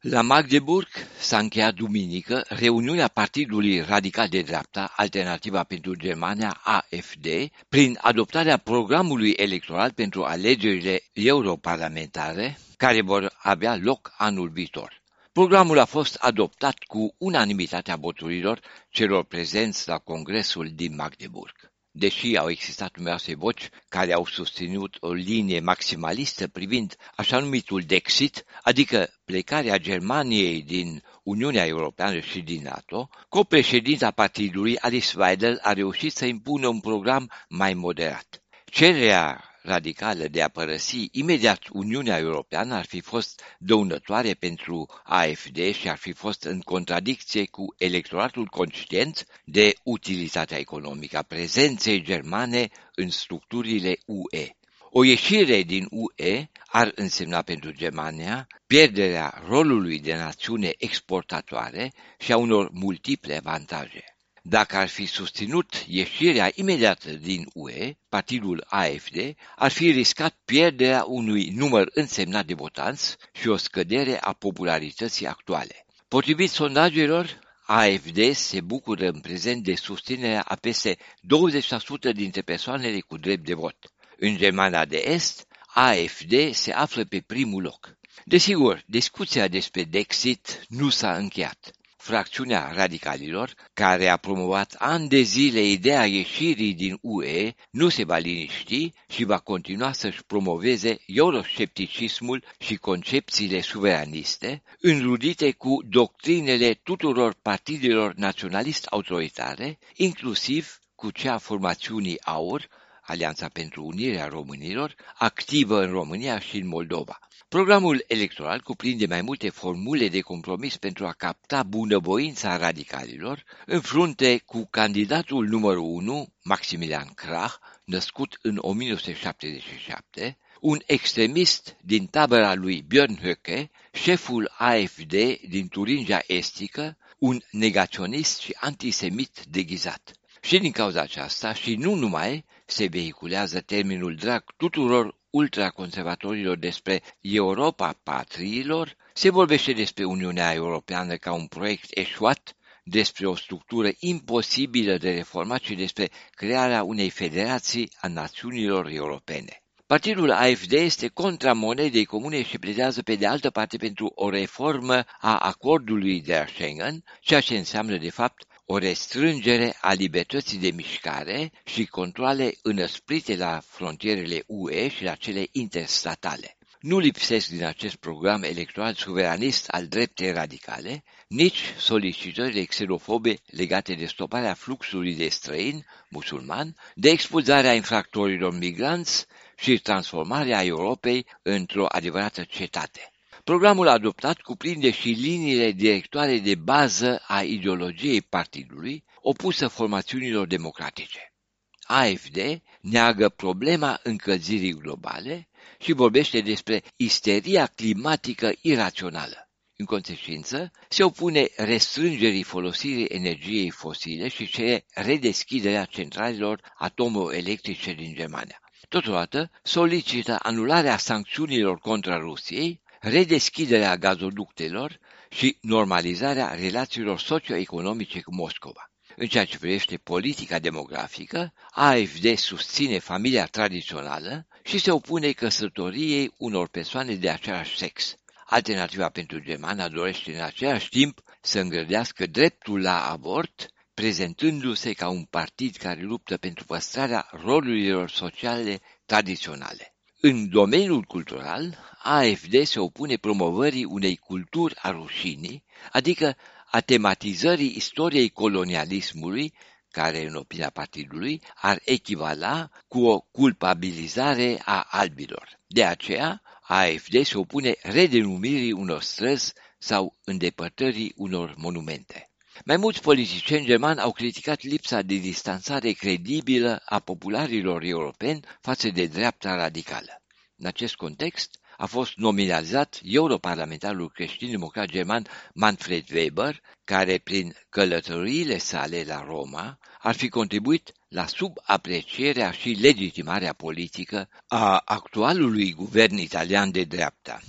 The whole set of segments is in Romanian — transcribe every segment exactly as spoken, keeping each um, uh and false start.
La Magdeburg s-a încheiat duminică reuniunea Partidului Radical de Dreapta, Alternativa pentru Germania, A F D, prin adoptarea programului electoral pentru alegerile europarlamentare, care vor avea loc anul viitor. Programul a fost adoptat cu unanimitatea voturilor celor prezenți la Congresul din Magdeburg. Deși au existat numeroase voci care au susținut o linie maximalistă privind așa numitul Dexit, adică plecarea Germaniei din Uniunea Europeană și din NATO, copreședinta partidului, Alice Weidel, a reușit să impună un program mai moderat. Cererea radicală de a părăsi imediat Uniunea Europeană ar fi fost dăunătoare pentru A F D și ar fi fost în contradicție cu electoratul conștient de utilitatea economică a prezenței germane în structurile U E. O ieșire din U E ar însemna pentru Germania pierderea rolului de națiune exportatoare și a unor multiple avantaje. Dacă ar fi susținut ieșirea imediată din U E, partidul A F D ar fi riscat pierderea unui număr însemnat de votanți și o scădere a popularității actuale. Potrivit sondajelor, A F D se bucură în prezent de susținerea a peste douăzeci la sută dintre persoanele cu drept de vot. În Germania de Est, A F D se află pe primul loc. Desigur, discuția despre Dexit nu s-a încheiat. Fracțiunea radicalilor, care a promovat ani de zile ideea ieșirii din U E, nu se va liniști și va continua să-și promoveze euroscepticismul și concepțiile suveraniste, înrudite cu doctrinele tuturor partidelor naționalist-autoritare, inclusiv cu cea a formațiunii AUR, Alianța pentru Unirea Românilor, activă în România și în Moldova. Programul electoral cuprinde mai multe formule de compromis pentru a capta bunăvoința radicalilor, în frunte cu candidatul numărul unu, Maximilian Krah, născut în o mie nouă sute șaptezeci și șapte, un extremist din tabăra lui Björn Höcke, șeful A F D din Turingia Estică, un negaționist și antisemit deghizat. Și din cauza aceasta, și nu numai, se vehiculează termenul drag tuturor ultraconservatorilor despre Europa patriilor, se vorbește despre Uniunea Europeană ca un proiect eșuat, despre o structură imposibilă de reformat și despre crearea unei federații a națiunilor europene. Partidul A F D este contra monedei comune și pledează pe de altă parte pentru o reformă a acordului de la Schengen, ceea ce înseamnă de fapt o restrângere a libertății de mișcare și controale înăsprite la frontierele U E și la cele interstatale. Nu lipsesc din acest program electoral suveranist al dreptei radicale, nici solicitările xenofobe legate de stoparea fluxului de străini musulmani, de expulzarea infractorilor migranți și transformarea Europei într-o adevărată cetate. Programul adoptat cuprinde și liniile directoare de bază a ideologiei partidului, opusă formațiunilor democratice. A F D neagă problema încălzirii globale și vorbește despre isteria climatică irațională. În consecință, se opune restrângerii folosirii energiei fosile și cere redeschiderea centralelor atomoelectrice din Germania. Totodată, solicită anularea sancțiunilor contra Rusiei, redeschiderea gazoductelor și normalizarea relațiilor socioeconomice cu Moscova. În ceea ce privește politica demografică, A F D susține familia tradițională și se opune căsătoriei unor persoane de același sex. Alternativa pentru Germania dorește în același timp să îngrădească dreptul la avort, prezentându-se ca un partid care luptă pentru păstrarea rolurilor sociale tradiționale. În domeniul cultural, A F D se opune promovării unei culturi a rușinii, adică a tematizării istoriei colonialismului, care, în opinia partidului, ar echivala cu o culpabilizare a albilor. De aceea, A F D se opune redenumirii unor străzi sau îndepărtării unor monumente. Mai mulți politicieni germani au criticat lipsa de distanțare credibilă a popularilor europeni față de dreapta radicală. În acest context, a fost nominalizat europarlamentarul creștin-democrat german Manfred Weber, care, prin călătoriile sale la Roma, ar fi contribuit la subaprecierea și legitimarea politică a actualului guvern italian de dreapta.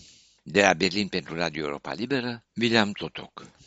De la Berlin pentru Radio Europa Liberă, William Totoc.